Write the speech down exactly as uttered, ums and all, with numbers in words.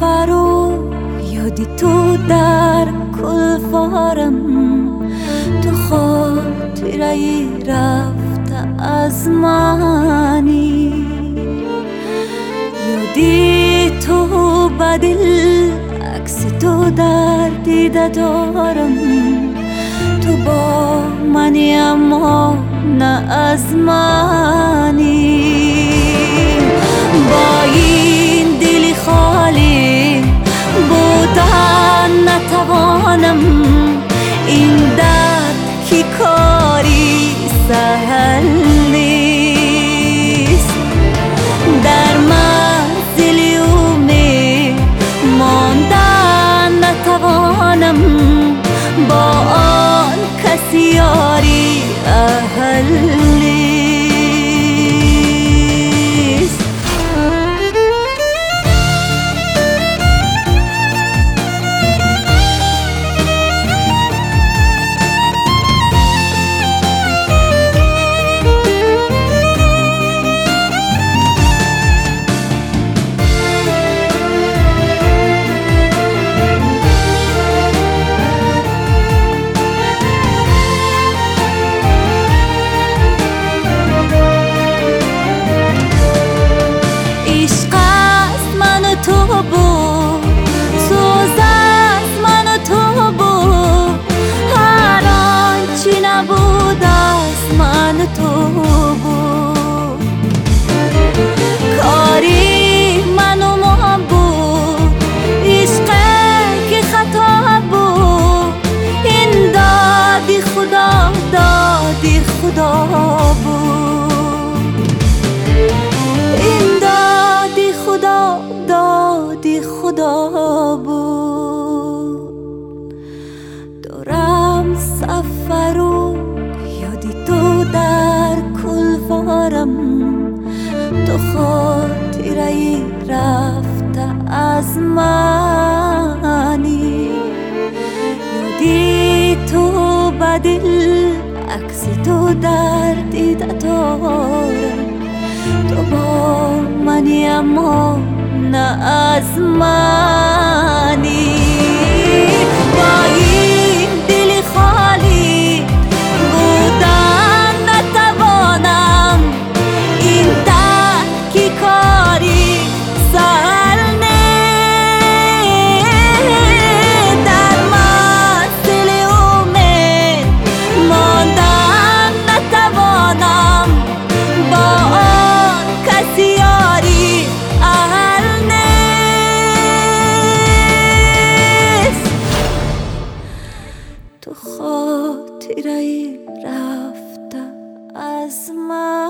سفر و یادی تو در کلفارم، تو خاطره رفته از منی، یادی تو بدل عکس تو در دیده دارم، تو با منی اما نه از منی. با این دلی خالی بودن نتوانم، این درد کی کاری سهل نیست، در منزل امید ماندن نتوانم، با آن کسی یاری اهل نیست. تو بود کاری منو ما بود، عشق که خطا بود، این دادی خدا دادی خدا بود، این دادی خدا دادی خدا بود. دارم سفر و یادی تو در کلفارم، تو خاطره رفته از منی، یادی تو بدل عکس تو در دیده دارم، تو با منی اما نه از منی. با این دل خالی بودن نتوانم، این درد کی کاری سهل نیست، در منزل امید ماندن نتوانم، با آن کسی یاری اهل نیست، تو خاطره رفته از من.